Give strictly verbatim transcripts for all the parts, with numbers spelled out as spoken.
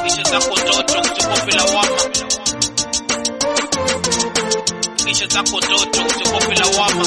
Kisha zako ndoto usiogope lawama. Kisha zako ndoto usiogope lawama.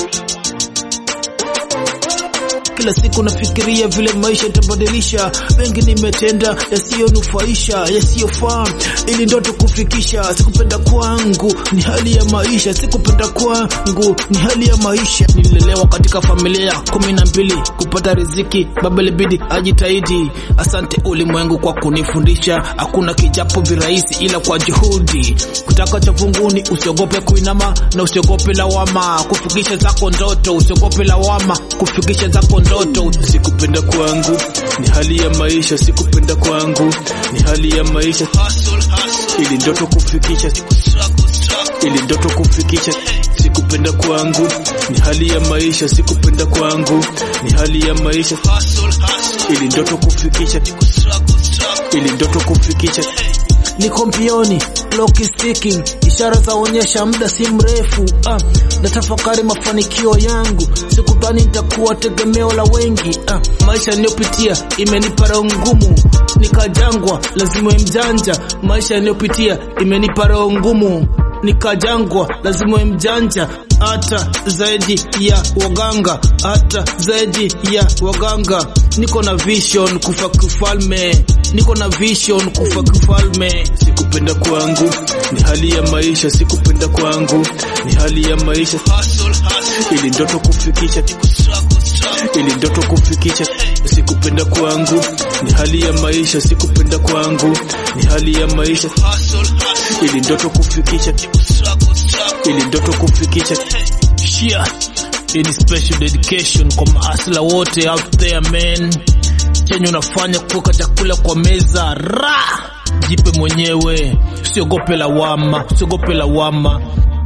Kila siku nafikiria vile maisha itabadilisha. Mengi nimetenda yasiyonufaisha, yasiyofaa ili ndoto kufikisha. Sikupenda kwangu ni hali ya maisha, sikupenda kwangu ni hali ya maisha. Nililelewa katika familia kumi na mbili, kupata riziki baba ilibidi ajitahidi. Asante ulimwengu kwa kunifundisha, hakuna kijapo virahisi ila kwa juhudi. Kutaka cha vunguni usiogope kuinama na usiogope lawama. Kufikisha zako ndoto usiogope lawama. Kufikisha zako ndoto. Sikupenda kwangu ni hali ya maisha, sikupenda kwangu ni hali ya maisha. Ili ndoto kufikisha, ili ndoto kufikisha. Sikupenda kwangu ni hali ya maisha, sikupenda kwangu ni hali ya maisha. Ili ndoto kufikisha, ili ndoto kufikisha. Niko mbioni, clock is ticking, ishara zaonyesha muda si mrefu. Ah, natafakari mafanikio yangu, sikudhani nitakuwa tegemeo la wengi. Ah, maisha niliyopitia imenipa roho ngumu, nikajangwa lazima mjanja. Maisha niliyopitia imenipa roho ngumu, nikajangwa lazima mjanja. Hata zaidi ya waganga, hata zaidi ya waganga. Niko na vision kufa kifalme, niko na vision kufa kifalme. Sikupenda kwangu ni hali ya maisha, sikupenda kwangu ni hali ya maisha. Ili ndoto kufikisha, ili ndoto kufikisha. Sikupenda kwangu ni hali ya maisha, sikupenda kwangu ni hali ya maisha. Ili ndoto kufikisha, ili ndoto kufikisha. Shia in special dedication kwa maasla wote out there man. Chenye unafanya kuweka chakula kwa meza, ra jipe mwenyewe, usiogope lawama, usiogope lawama.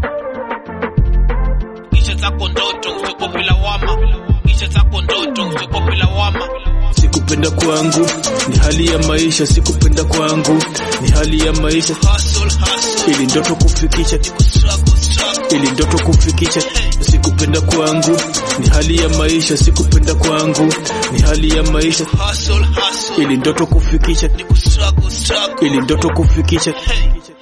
Kisha zako ndoto usiogope lawama. Kisha zako ndoto usiogope lawama. Sikupenda kwangu ni hali ya maisha, sikupenda kwangu ni hali ya maisha. Ili ndoto kufikisha, ili ndoto kufikisha. Sikupenda kwangu ni hali ya maisha, sikupenda kwangu ni hali ya maisha. Ili ndoto kufikisha, ili ndoto kufikisha.